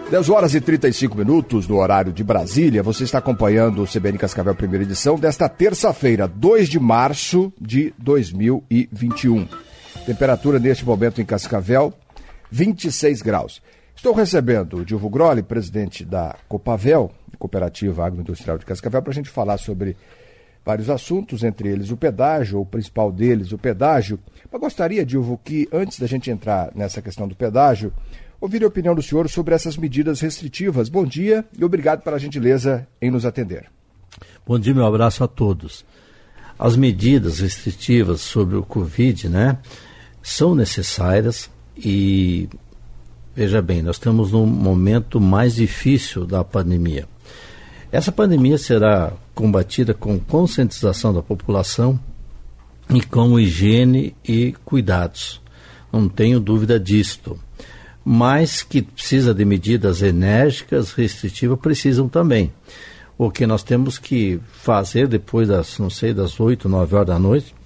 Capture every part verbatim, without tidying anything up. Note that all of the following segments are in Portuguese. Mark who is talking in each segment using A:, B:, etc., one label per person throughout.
A: dez horas e trinta e cinco minutos no horário de Brasília. Você está acompanhando o C B N Cascavel primeira edição desta terça-feira, dois de março de dois mil e vinte e um. Temperatura neste momento em Cascavel, vinte e seis graus. Estou recebendo o Dilvo Grolli, presidente da Copavel, Cooperativa Agroindustrial de Cascavel, para a gente falar sobre vários assuntos, entre eles o pedágio, ou o principal deles, o pedágio. Mas gostaria, Dilvo, que antes da gente entrar nessa questão do pedágio, ouvir a opinião do senhor sobre essas medidas restritivas. Bom dia e obrigado pela gentileza em nos atender.
B: Bom dia, meu abraço a todos. As medidas restritivas sobre o Covid, né, são necessárias e, veja bem, nós estamos num momento mais difícil da pandemia. Essa pandemia será combatida com conscientização da população e com higiene e cuidados. Não tenho dúvida disto. Mas que precisa de medidas enérgicas, restritivas, precisam também. O que nós temos que fazer depois das, não sei, das oito, nove horas da noite,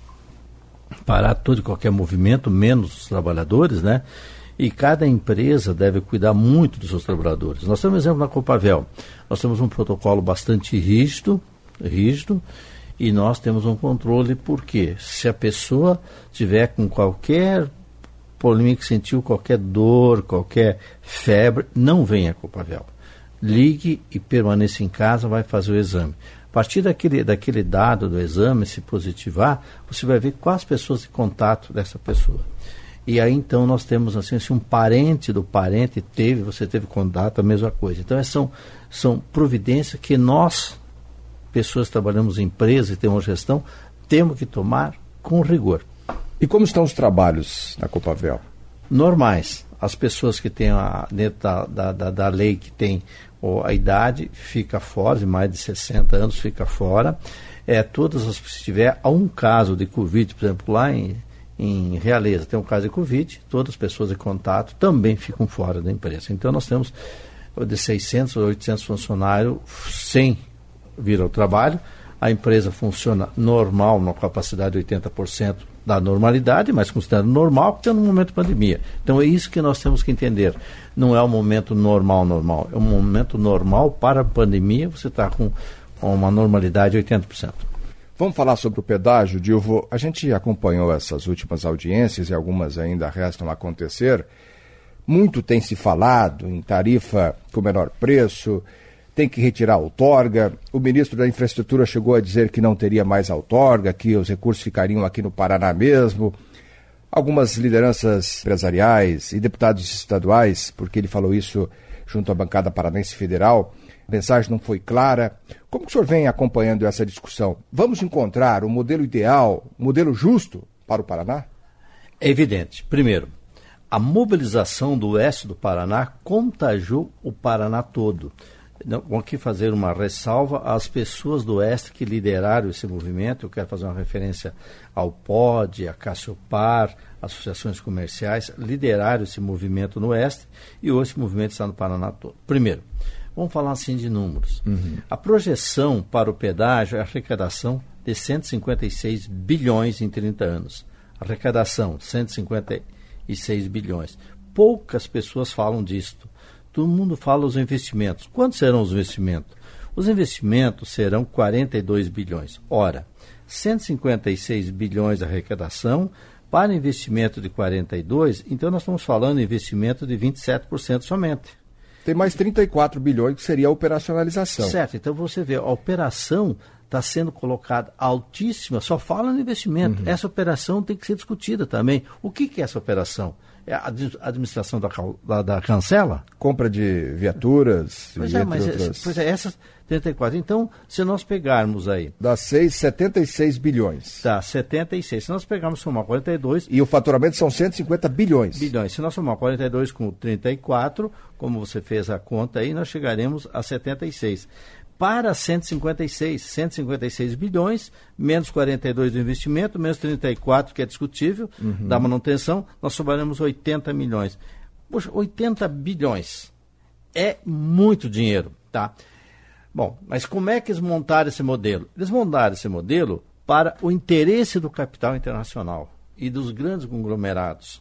B: parar todo e qualquer movimento, menos os trabalhadores, né? E cada empresa deve cuidar muito dos seus trabalhadores. Nós temos um exemplo na Copavel. Nós temos um protocolo bastante rígido, rígido, e nós temos um controle, porque se a pessoa tiver com qualquer problema, que sentiu qualquer dor, qualquer febre, não venha a Copavel. Ligue e permaneça em casa, vai fazer o exame. A partir daquele, daquele dado do exame, se positivar, você vai ver quais pessoas de contato dessa pessoa. E aí então nós temos assim, se um parente do parente teve, você teve contato, a mesma coisa. Então são, são providências que nós, pessoas que trabalhamos em empresa e temos gestão, temos que tomar com rigor.
A: E como estão os trabalhos na Copavel?
B: Normais. As pessoas que têm, a, dentro da, da, da, da lei, que tem ó, a idade, fica fora, de mais de sessenta anos, fica fora. É, todas as, se tiver um caso de Covid, por exemplo, lá em, em Realeza, tem um caso de Covid, todas as pessoas de contato também ficam fora da empresa. Então nós temos de seiscentos a oitocentos funcionários sem vir ao trabalho. A empresa funciona normal, na capacidade de oitenta por cento da normalidade, mas considerado normal, porque está no momento de pandemia. Então é isso que nós temos que entender. Não é um momento normal, normal. É um momento normal para a pandemia, você está com uma normalidade de oitenta por cento.
A: Vamos falar sobre o pedágio, Dilvo. A gente acompanhou essas últimas audiências e algumas ainda restam a acontecer. Muito tem se falado em tarifa com menor preço, tem que retirar a outorga. O ministro da Infraestrutura chegou a dizer que não teria mais outorga, que os recursos ficariam aqui no Paraná mesmo. Algumas lideranças empresariais e deputados estaduais, porque ele falou isso junto à bancada paranaense federal, a mensagem não foi clara. Como que o senhor vem acompanhando essa discussão? Vamos encontrar o modelo ideal, o modelo justo para o Paraná?
B: É evidente. Primeiro, a mobilização do oeste do Paraná contagiou o Paraná todo. Não, vou aqui fazer uma ressalva às pessoas do Oeste que lideraram esse movimento. Eu quero fazer uma referência ao P O D, a Cassiopar, associações comerciais, lideraram esse movimento no Oeste e hoje esse movimento está no Paraná todo. Primeiro, vamos falar assim de números. Uhum. A projeção para o pedágio é a arrecadação de cento e cinquenta e seis bilhões em trinta anos. Arrecadação, cento e cinquenta e seis bilhões. Poucas pessoas falam disto. Todo mundo fala os investimentos. Quantos serão os investimentos? Os investimentos serão quarenta e dois bilhões. Ora, cento e cinquenta e seis bilhões de arrecadação para investimento de quarenta e dois, então nós estamos falando de investimento de vinte e sete por cento somente.
A: Tem mais trinta e quatro bilhões que seria a operacionalização.
B: Certo, então você vê, a operação está sendo colocada altíssima, só fala no investimento. Uhum. Essa operação tem que ser discutida também. O que, que é essa operação? É a administração da, da, da cancela?
A: Compra de viaturas,
B: pois
A: e
B: é,
A: entre
B: mas
A: outras.
B: Esse, pois é, essas trinta e quatro. Então, se nós pegarmos aí...
A: Dá seis, setenta e seis bilhões.
B: Dá setenta e seis. Se nós pegarmos somar quarenta e dois...
A: E o faturamento são cento e cinquenta bilhões.
B: Bilhões. Se nós somar quarenta e dois com trinta e quatro, como você fez a conta aí, nós chegaremos a setenta e seis. Para cento e cinquenta e seis, cento e cinquenta e seis bilhões, menos quarenta e dois do investimento, menos trinta e quatro, que é discutível, uhum. da manutenção, nós sobraremos oitenta milhões. Poxa, oitenta bilhões é muito dinheiro, tá? Bom, mas como é que eles montaram esse modelo? Eles montaram esse modelo para o interesse do capital internacional e dos grandes conglomerados.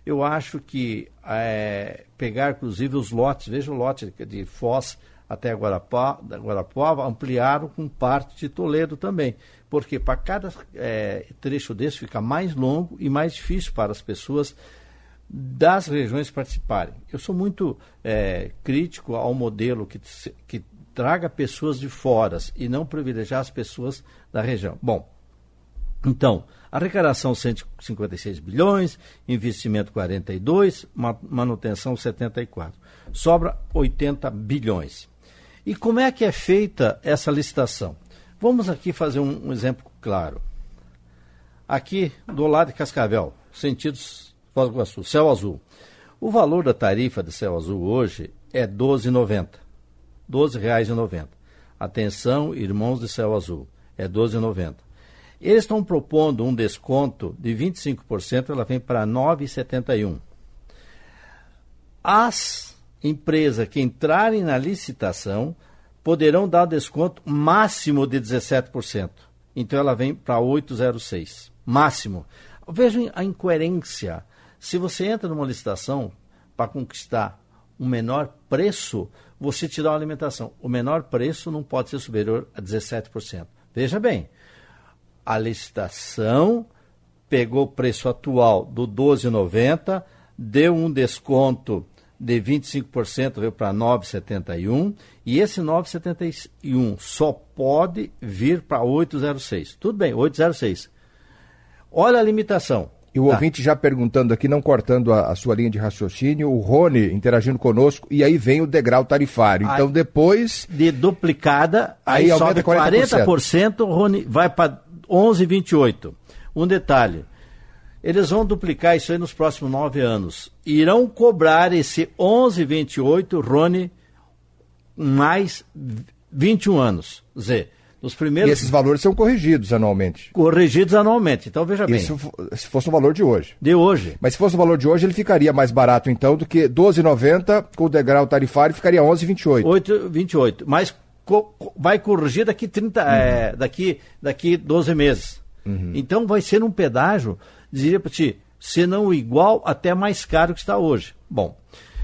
B: eu acho que é, pegar, inclusive, os lotes, veja o lote de Foz até Guarapuava, Guarapuava, ampliaram com parte de Toledo também, porque para cada é, trecho desse fica mais longo e mais difícil para as pessoas das regiões participarem. Eu sou muito é, crítico ao modelo que, que traga pessoas de fora e não privilegiar as pessoas da região. Bom, então, arrecadação cento e cinquenta e seis bilhões, investimento quarenta e dois, manutenção setenta e quatro. Sobra oitenta bilhões. E como é que é feita essa licitação? Vamos aqui fazer um, um exemplo claro. Aqui, do lado de Cascavel, sentido Foz do Iguaçu, Céu Azul. O valor da tarifa de Céu Azul hoje é doze reais e noventa centavos. doze reais e noventa centavos. Atenção, irmãos de Céu Azul, é doze reais e noventa centavos. Eles estão propondo um desconto de vinte e cinco por cento, ela vem para nove reais e setenta e um centavos. As empresas que entrarem na licitação poderão dar desconto máximo de dezessete por cento. Então ela vem para oito reais e zero seis centavos. Máximo. Vejam a incoerência. Se você entra numa licitação para conquistar um menor preço, você te dá uma alimentação. O menor preço não pode ser superior a dezessete por cento. Veja bem, a licitação pegou o preço atual do doze reais e noventa centavos, deu um desconto de vinte e cinco por cento, veio para nove reais e setenta e um centavos, e esse nove reais e setenta e um centavos só pode vir para oito reais e zero seis centavos. Tudo bem, oito reais e zero seis centavos. Olha a limitação.
A: E o tá. ouvinte já perguntando aqui, não cortando a, a sua linha de raciocínio, o Rony interagindo conosco, e aí vem o degrau tarifário. Então, aí, depois...
B: De duplicada, aí, aí sobe quarenta por cento. quarenta por cento, Rony, vai para onze reais e vinte e oito centavos. Um detalhe, eles vão duplicar isso aí nos próximos nove anos. Irão cobrar esse onze reais e vinte e oito centavos, Rony, mais vinte e um anos. Quer dizer, nos primeiros...
A: E esses valores são corrigidos anualmente.
B: Corrigidos anualmente, então veja bem.
A: Isso se fosse o valor de hoje.
B: De hoje.
A: Mas se fosse o valor de hoje, ele ficaria mais barato então do que doze reais e noventa centavos, com o degrau tarifário ficaria onze reais e vinte e oito centavos.
B: oito reais e vinte e oito centavos. Mas co vai corrigir daqui, trinta, uhum. é, daqui, daqui doze meses. Uhum. Então vai ser um pedágio, diria para ti, se não igual, até mais caro que está hoje. Bom,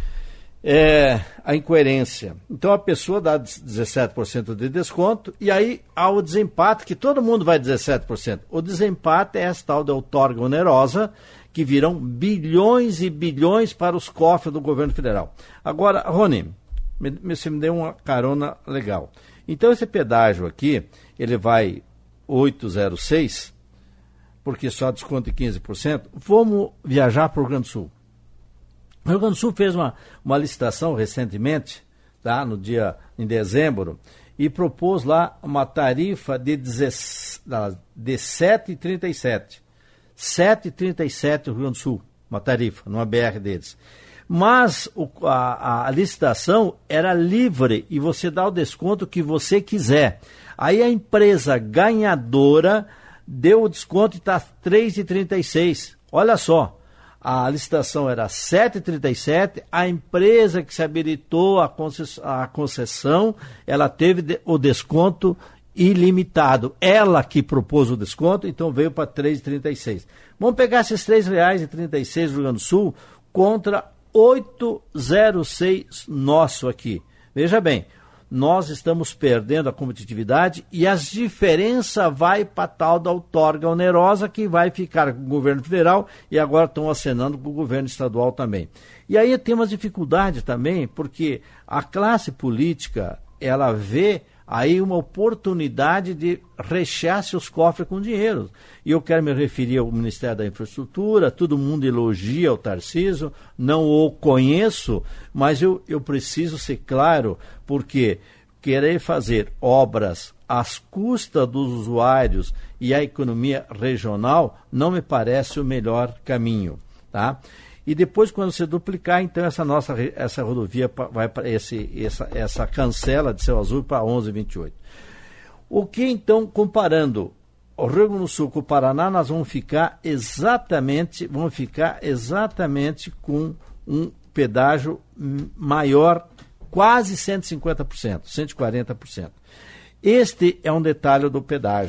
B: é, a incoerência. Então a pessoa dá dezessete por cento de desconto e aí há o desempate, que todo mundo vai dezessete por cento. O desempate é essa tal da outorga onerosa, que virão bilhões e bilhões para os cofres do governo federal. Agora, Rony, me, você me deu uma carona legal. Então esse pedágio aqui, ele vai oito reais e zero seis, porque só desconto de quinze por cento. Vamos viajar para o Rio Grande do Sul. O Rio Grande do Sul fez uma, uma licitação recentemente, tá, no dia, em dezembro, e propôs lá uma tarifa de, de sete reais e trinta e sete centavos. sete reais e trinta e sete centavos no Rio Grande do Sul, uma tarifa, numa B R deles. Mas o, a, a licitação era livre e você dá o desconto que você quiser. Aí a empresa ganhadora deu o desconto e está três reais e trinta e seis centavos. Olha só, a licitação era sete reais e trinta e sete centavos, a empresa que se habilitou a concessão, a concessão, ela teve o desconto ilimitado. Ela que propôs o desconto, então veio para três reais e trinta e seis centavos. Vamos pegar esses três reais e trinta e seis centavos do Rio Grande do Sul contra oito reais e zero seis centavos nosso aqui. Veja bem, nós estamos perdendo a competitividade e as diferenças vai para tal da outorga onerosa que vai ficar com o governo federal e agora estão acenando com o governo estadual também. E aí tem umas dificuldades também, porque a classe política, ela vê aí uma oportunidade de rechear seus cofres com dinheiro. E eu quero me referir ao Ministério da Infraestrutura, todo mundo elogia o Tarcísio, não o conheço, mas eu, eu preciso ser claro, porque querer fazer obras às custas dos usuários e a economia regional não me parece o melhor caminho, tá? E depois, quando você duplicar, então essa nossa essa rodovia vai para esse essa essa cancela de Céu Azul para onze reais e vinte e oito. O que então, comparando o Rio Grande do Sul com o Paraná, nós vamos ficar exatamente, vamos ficar exatamente com um pedágio maior, quase cento e cinquenta por cento, cento e quarenta por cento. Este é um detalhe do pedágio.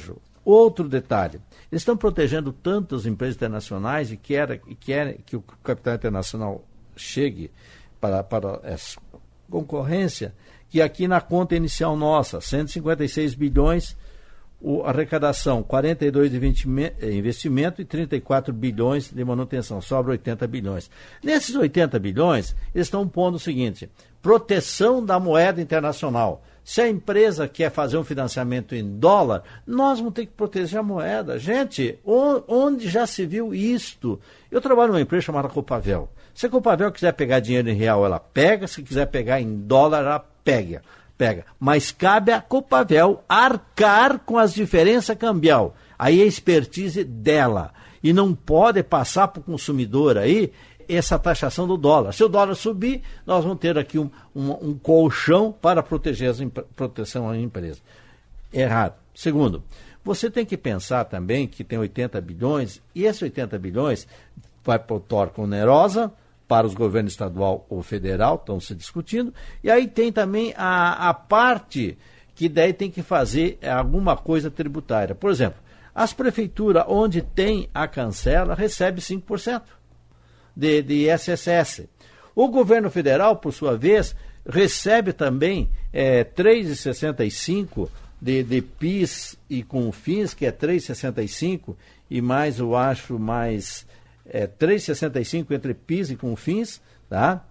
B: Outro detalhe, eles estão protegendo tantas empresas internacionais e querem que, quer que o capital internacional chegue para, para essa concorrência, que aqui na conta inicial nossa, cento e cinquenta e seis bilhões, o, arrecadação, quarenta e dois de investimento e trinta e quatro bilhões de manutenção, sobra oitenta bilhões. Nesses oitenta bilhões, eles estão pondo o seguinte, proteção da moeda internacional. Se a empresa quer fazer um financiamento em dólar, nós vamos ter que proteger a moeda. Gente, onde já se viu isto? Eu trabalho numa empresa chamada Copavel. Se a Copavel quiser pegar dinheiro em real, ela pega. Se quiser pegar em dólar, ela pega. pega. Mas cabe a Copavel arcar com as diferenças cambial. Aí é a expertise dela. E não pode passar para o consumidor aí essa taxação do dólar. Se o dólar subir, nós vamos ter aqui um, um, um colchão para proteger as proteção à empresa. Errado. Segundo, você tem que pensar também que tem oitenta bilhões, e esses oitenta bilhões vai para o torque onerosa, para os governos estadual ou federal, estão se discutindo, e aí tem também a, a parte que daí tem que fazer alguma coisa tributária. Por exemplo, as prefeituras onde tem a cancela recebe cinco por cento. De, de I S S S. O governo federal, por sua vez, recebe também é, três vírgula sessenta e cinco de, de PIS e CONFINS, que é três vírgula sessenta e cinco, e mais, eu acho, mais é, três vírgula sessenta e cinco entre PIS e CONFINS, tá?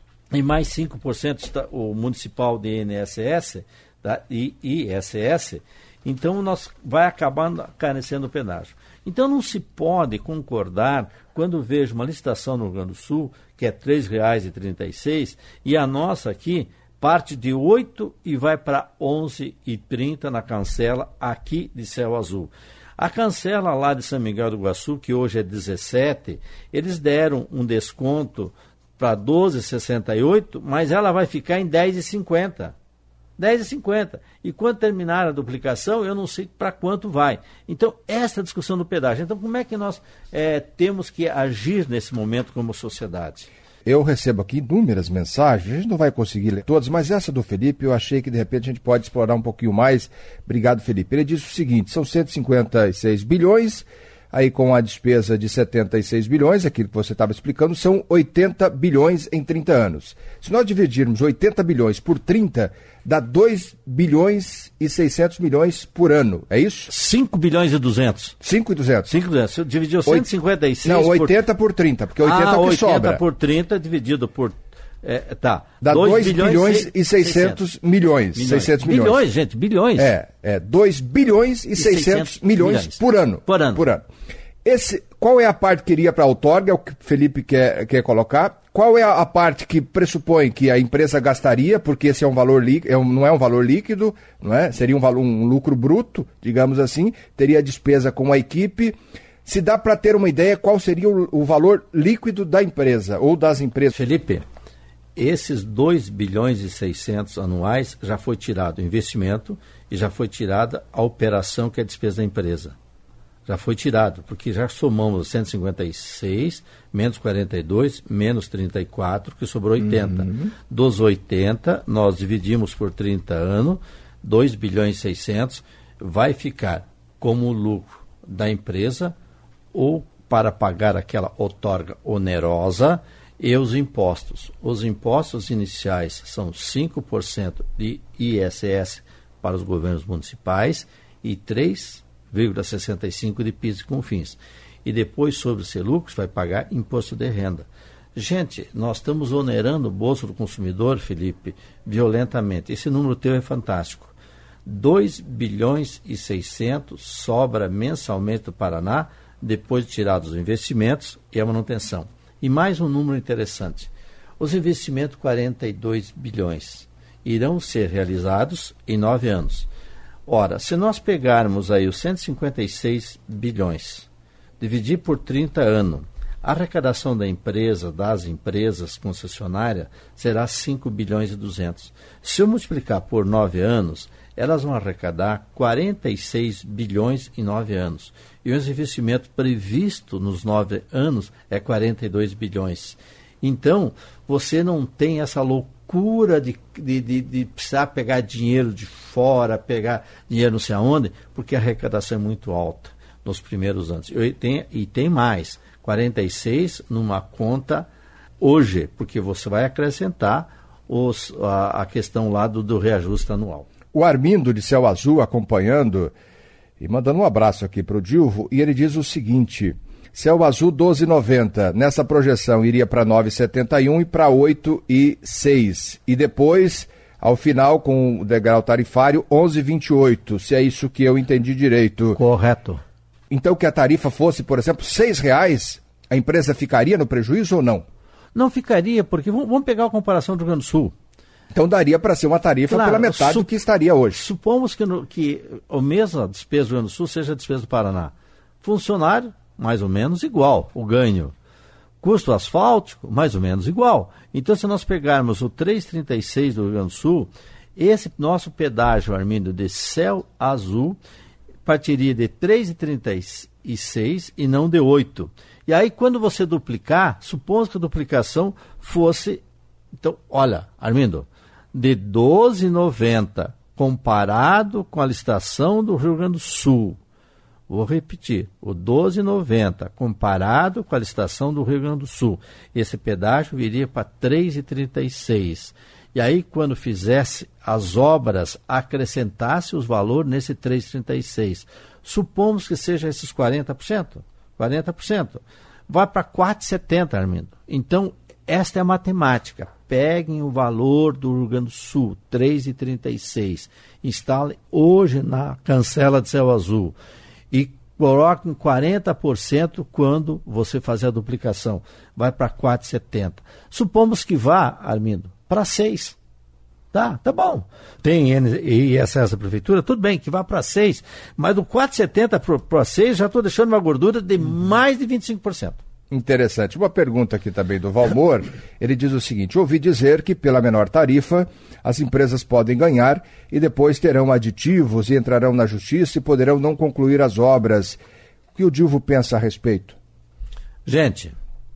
B: E mais cinco por cento está, o municipal de I N S S, tá? E I S S. Então, nós vai acabar carecendo o pedágio. Então, não se pode concordar quando vejo uma licitação no Rio Grande do Sul, que é três reais e trinta e seis centavos, e a nossa aqui parte de oito e vai para onze reais e trinta centavos na cancela aqui de Céu Azul. A cancela lá de São Miguel do Iguaçu, que hoje é dezessete, eles deram um desconto para doze reais e sessenta e oito centavos, mas ela vai ficar em dez reais e cinquenta centavos. dez reais e cinquenta centavos. E quando terminar a duplicação, eu não sei para quanto vai. Então, essa é a discussão do pedágio. Então, como é que nós é, temos que agir nesse momento como sociedade?
A: Eu recebo aqui inúmeras mensagens, a gente não vai conseguir ler todas, mas essa do Felipe eu achei que de repente a gente pode explorar um pouquinho mais. Obrigado, Felipe. Ele diz o seguinte, são cento e cinquenta e seis bilhões, aí com a despesa de setenta e seis bilhões, aquilo que você estava explicando, são oitenta bilhões em trinta anos. Se nós dividirmos oitenta bilhões por trinta, dá dois bilhões e seiscentos milhões por ano, é isso?
B: cinco bilhões e duzentos.
A: cinco e duzentos.
B: cinco e duzentos. Você dividiu cento e cinquenta e seis
A: Não,
B: por...
A: oitenta por trinta, porque oitenta
B: ah,
A: é o que
B: oitenta
A: sobra.
B: por trinta dividido por... É, tá.
A: Dá dois bilhões e seiscentos milhões.
B: milhões.
A: seiscentos milhões.
B: Bilhões, gente, bilhões.
A: É, é dois bilhões e seiscentos milhões, milhões por ano.
B: Por ano.
A: Por ano. Esse, qual é a parte que iria para a outorga, é o que o Felipe quer, quer colocar? Qual é a, a parte que pressupõe que a empresa gastaria, porque esse é um valor líquido, é um, não é um valor líquido, não é? Seria um, valor, um lucro bruto, digamos assim, teria despesa com a equipe. Se dá para ter uma ideia, qual seria o, o valor líquido da empresa ou das empresas?
B: Felipe, esses dois bilhões e seiscentos anuais já foi tirado o investimento e já foi tirada a operação, que é a despesa da empresa. Já foi tirado, porque já somamos cento e cinquenta e seis, menos quarenta e dois, menos trinta e quatro, que sobrou oitenta. Uhum. Dos oitenta, nós dividimos por trinta anos, dois bilhões e seiscentos, vai ficar como lucro da empresa ou para pagar aquela outorga onerosa e os impostos. Os impostos iniciais são cinco por cento de I S S para os governos municipais e três por cento vírgula sessenta e cinco de PIS e CONFINS. E depois, sobre esse lucro, vai pagar imposto de renda. Gente, nós estamos onerando o bolso do consumidor, Felipe, violentamente. Esse número teu é fantástico. dois bilhões e seiscentos sobra mensalmente do Paraná, depois de tirados os investimentos e a manutenção. E mais um número interessante. Os investimentos, quarenta e dois bilhões, irão ser realizados em nove anos. Ora, se nós pegarmos aí os cento e cinquenta e seis bilhões, dividir por trinta anos, a arrecadação da empresa, das empresas concessionárias, será cinco bilhões e duzentos. Se eu multiplicar por nove anos, elas vão arrecadar quarenta e seis bilhões em nove anos. E o investimento previsto nos nove anos é quarenta e dois bilhões. Então, você não tem essa loucura de, de, de, de precisar pegar dinheiro de fora, pegar dinheiro não sei aonde, porque a arrecadação é muito alta nos primeiros anos. Eu tenho, e tem mais, quarenta e seis numa conta hoje, porque você vai acrescentar os, a, a questão lá do, do reajuste anual.
A: O Armindo de Céu Azul acompanhando e mandando um abraço aqui para o Dilvo, e ele diz o seguinte: Céu Azul doze e noventa, nessa projeção iria para nove e setenta e um e para oito e seis, e depois, ao final, com o degrau tarifário, onze e vinte e oito, se é isso que eu entendi direito.
B: Correto.
A: Então, que a tarifa fosse, por exemplo, seis reais, a empresa ficaria no prejuízo ou não?
B: Não ficaria, porque vamos pegar a comparação do Rio Grande do Sul.
A: Então daria para ser uma tarifa claro, pela metade su- do que estaria hoje.
B: Supomos que, no, que a mesma despesa do Rio Grande do Sul seja a despesa do Paraná. Funcionário, mais ou menos igual, o ganho. Custo asfáltico, mais ou menos igual. Então, se nós pegarmos o três vírgula trinta e seis do Rio Grande do Sul, esse nosso pedágio, Armindo, de Céu Azul, partiria de três vírgula trinta e seis e não de oito. E aí, quando você duplicar, supomos que a duplicação fosse... Então, olha, Armindo, de doze reais e noventa centavos comparado com a licitação do Rio Grande do Sul. Vou repetir, o doze reais e noventa centavos comparado com a licitação do Rio Grande do Sul. Esse pedágio viria para três reais e trinta e seis centavos. E aí, quando fizesse as obras, acrescentasse os valores nesse três reais e trinta e seis centavos. Supomos que seja esses quarenta por cento. quarenta por cento. Vai para quatro reais e setenta centavos, Armindo. Então, esta é a matemática. Peguem o valor do Rio Grande do Sul, três reais e trinta e seis centavos. Instalem hoje na cancela de Céu Azul. E coloquem quarenta por cento quando você fazer a duplicação. Vai para quatro reais e setenta centavos. Supomos que vá, Armindo, para seis. Tá, tá bom. Tem I S S da prefeitura, tudo bem, que vá para seis. Mas do quatro reais e setenta centavos para seis, já estou deixando uma gordura de mais de vinte e cinco por cento.
A: Interessante. Uma pergunta aqui também do Valmor. Ele diz o seguinte: ouvi dizer que pela menor tarifa as empresas podem ganhar e depois terão aditivos e entrarão na justiça e poderão não concluir as obras. O que o Dilvo pensa a respeito?
B: Gente,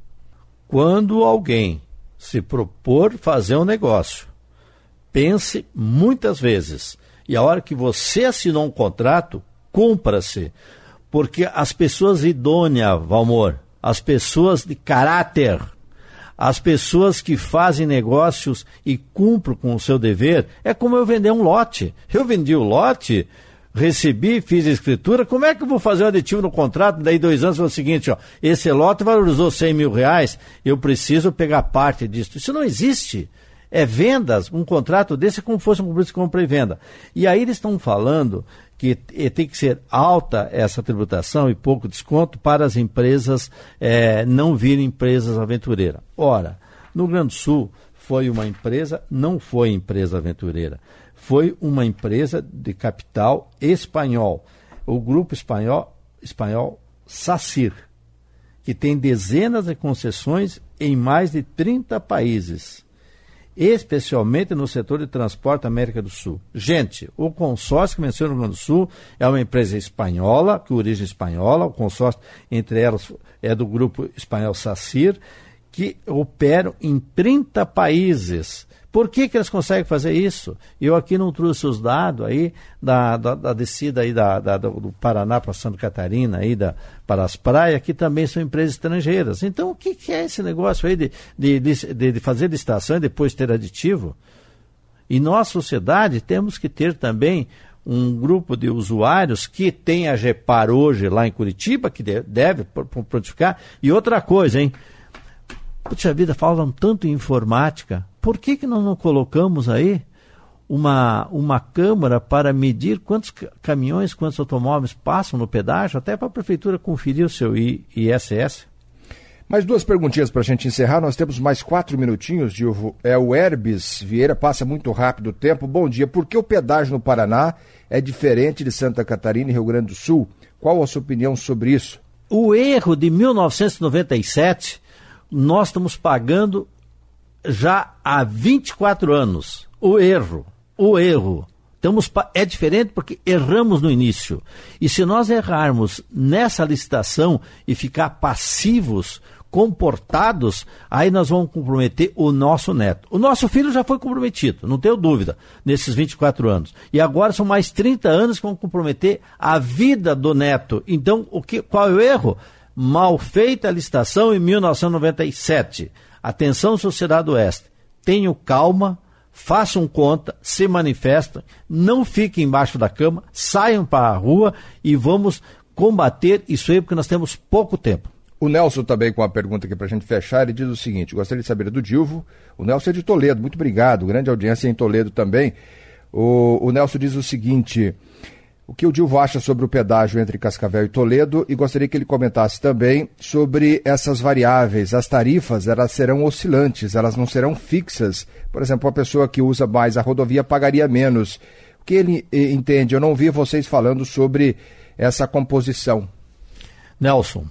B: quando alguém se propor fazer um negócio, pense muitas vezes. E a hora que você assinou um contrato, cumpra-se. Porque as pessoas idôneas, Valmor, as pessoas de caráter, as pessoas que fazem negócios e cumprem com o seu dever, é como eu vender um lote. Eu vendi o lote, recebi, fiz a escritura, como é que eu vou fazer um aditivo no contrato? Daí dois anos, é o seguinte, ó, esse lote valorizou cem mil reais, eu preciso pegar parte disso. Isso não existe. É vendas, um contrato desse é como se fosse um compromisso de compra e venda. E aí eles estão falando que tem que ser alta essa tributação e pouco desconto para as empresas é, não virem empresas aventureiras. Ora, no Rio Grande do Sul foi uma empresa, não foi empresa aventureira, foi uma empresa de capital espanhol, o grupo espanhol, espanhol SACIR, que tem dezenas de concessões em mais de trinta países. Especialmente no setor de transporte da América do Sul. Gente, o consórcio que menciona no Rio Grande do Sul é uma empresa espanhola, com origem espanhola, o consórcio entre elas é do grupo espanhol SACIR, que operam em trinta países. Por que que eles conseguem fazer isso? Eu aqui não trouxe os dados aí da, da, da descida aí da, da, do Paraná para Santa Catarina, aí da, para as praias, que também são empresas estrangeiras. Então, o que, que é esse negócio aí de, de, de, de fazer licitação e depois ter aditivo? E nós, sociedade, temos que ter também um grupo de usuários que tem a GEPAR hoje lá em Curitiba, que deve prontificar. E outra coisa, hein? Puxa vida, falam tanto em informática. Por que que nós não colocamos aí uma, uma câmara para medir quantos caminhões, quantos automóveis passam no pedágio, até para a prefeitura conferir o seu I S S?
A: Mais duas perguntinhas para a gente encerrar. Nós temos mais quatro minutinhos, Dilvo. É o Herbes Vieira, passa muito rápido o tempo. Bom dia. Por que o pedágio no Paraná é diferente de Santa Catarina e Rio Grande do Sul? Qual a sua opinião sobre isso?
B: O erro de mil novecentos e noventa e sete, nós estamos pagando já há vinte e quatro anos. O erro, o erro. Estamos, é diferente porque erramos no início. E se nós errarmos nessa licitação e ficar passivos comportados, aí nós vamos comprometer o nosso neto. O nosso filho já foi comprometido, não tenho dúvida, nesses vinte e quatro anos. E agora são mais trinta anos que vão comprometer a vida do neto. Então, o que, qual é o erro? Mal feita a licitação em mil novecentos e noventa e sete. Atenção, sociedade do Oeste. Tenham calma, façam conta, se manifestem, não fiquem embaixo da cama, saiam para a rua e vamos combater isso aí, porque nós temos pouco tempo.
A: O Nelson também com uma pergunta aqui para a gente fechar, ele diz o seguinte, gostaria de saber do Dilvo, o Nelson é de Toledo, muito obrigado, grande audiência em Toledo também. O, o Nelson diz o seguinte, o que o Dilvo acha sobre o pedágio entre Cascavel e Toledo e gostaria que ele comentasse também sobre essas variáveis, as tarifas, elas serão oscilantes, elas não serão fixas. Por exemplo, uma pessoa que usa mais a rodovia pagaria menos. O que ele eh, entende? Eu não vi vocês falando sobre essa composição.
B: Nelson,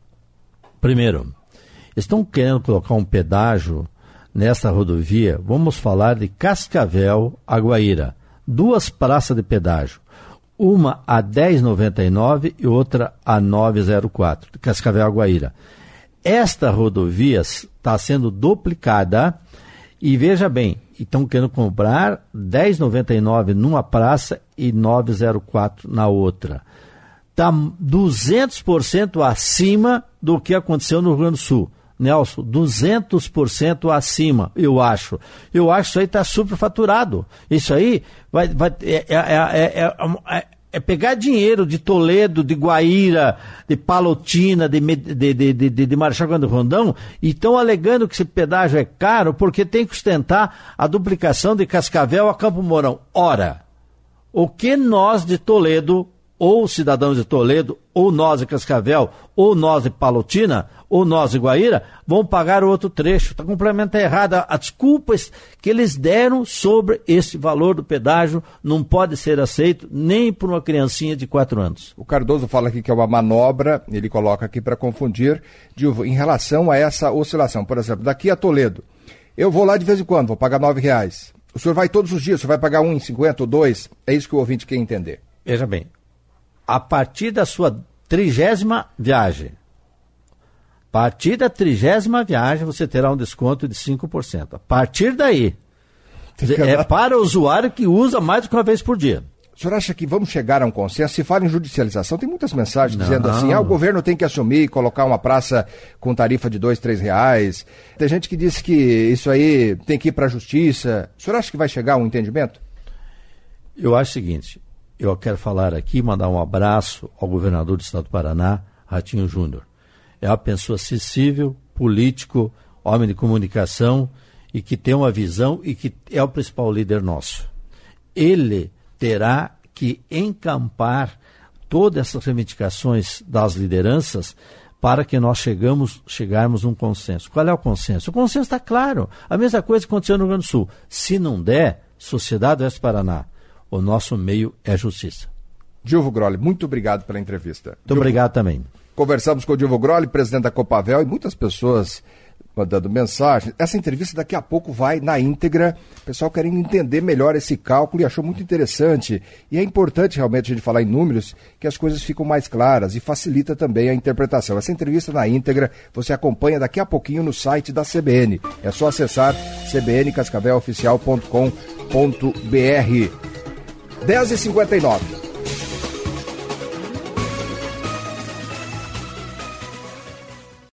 B: primeiro, estão querendo colocar um pedágio nesta rodovia, vamos falar de Cascavel a Guaíra, duas praças de pedágio, uma a dez reais e noventa e nove centavos e outra a nove reais e zero quatro centavos, de Cascavel a Guaíra. Esta rodovia está sendo duplicada e veja bem, estão querendo comprar dez reais e noventa e nove centavos numa praça e nove reais e zero quatro centavos na outra. Está duzentos por cento acima do que aconteceu no Rio Grande do Sul. Nelson, duzentos por cento acima, eu acho. Eu acho que isso aí está superfaturado. Isso aí vai, vai, é, é, é, é, é pegar dinheiro de Toledo, de Guaíra, de Palotina, de, de, de, de, de Marechal Cândido Rondão, e estão alegando que esse pedágio é caro porque tem que sustentar a duplicação de Cascavel a Campo Mourão. Ora, o que nós de Toledo, ou cidadãos de Toledo, ou nós de Cascavel, ou nós de Palotina, ou nós de Guaíra, vão pagar o outro trecho. Está completamente errada. As desculpas que eles deram sobre esse valor do pedágio não pode ser aceito nem por uma criancinha de quatro anos.
A: O Cardoso fala aqui que é uma manobra, ele coloca aqui para confundir, Dilvo, em relação a essa oscilação. Por exemplo, daqui a Toledo, eu vou lá de vez em quando, vou pagar nove reais. O senhor vai todos os dias, o senhor vai pagar um real e cinquenta centavos ou dois? É isso que o ouvinte quer entender.
B: Veja bem, a partir da sua trigésima viagem, a partir da trigésima viagem você terá um desconto de cinco por cento. A partir daí, é para o usuário que usa mais do que uma vez por dia.
A: O senhor acha que vamos chegar a um consenso? Se fala em judicialização, tem muitas mensagens não. dizendo assim, ah, o governo tem que assumir e colocar uma praça com tarifa de dois, três reais. Tem gente que diz que isso aí tem que ir para a justiça. O senhor acha que vai chegar a um entendimento?
B: Eu acho o seguinte, eu quero falar aqui, mandar um abraço ao governador do estado do Paraná, Ratinho Júnior. É uma pessoa acessível, político, homem de comunicação e que tem uma visão e que é o principal líder nosso. Ele terá que encampar todas essas reivindicações das lideranças para que nós chegamos, chegarmos a um consenso. Qual é o consenso? O consenso está claro. A mesma coisa que aconteceu no Rio Grande do Sul. Se não der, Sociedade do Oeste do Paraná, o nosso meio é justiça.
A: Dilvo Grolli, muito obrigado pela entrevista.
B: Muito Dilvo, obrigado também.
A: Conversamos com o Dilvo Grolli, presidente da Copavel, e muitas pessoas mandando mensagem. Essa entrevista daqui a pouco vai na íntegra, o pessoal querendo entender melhor esse cálculo e achou muito interessante. E é importante realmente a gente falar em números, que as coisas ficam mais claras e facilita também a interpretação. Essa entrevista na íntegra você acompanha daqui a pouquinho no site da C B N. É só acessar c b n cascavel oficial ponto com ponto b r. dez e cinquenta e nove.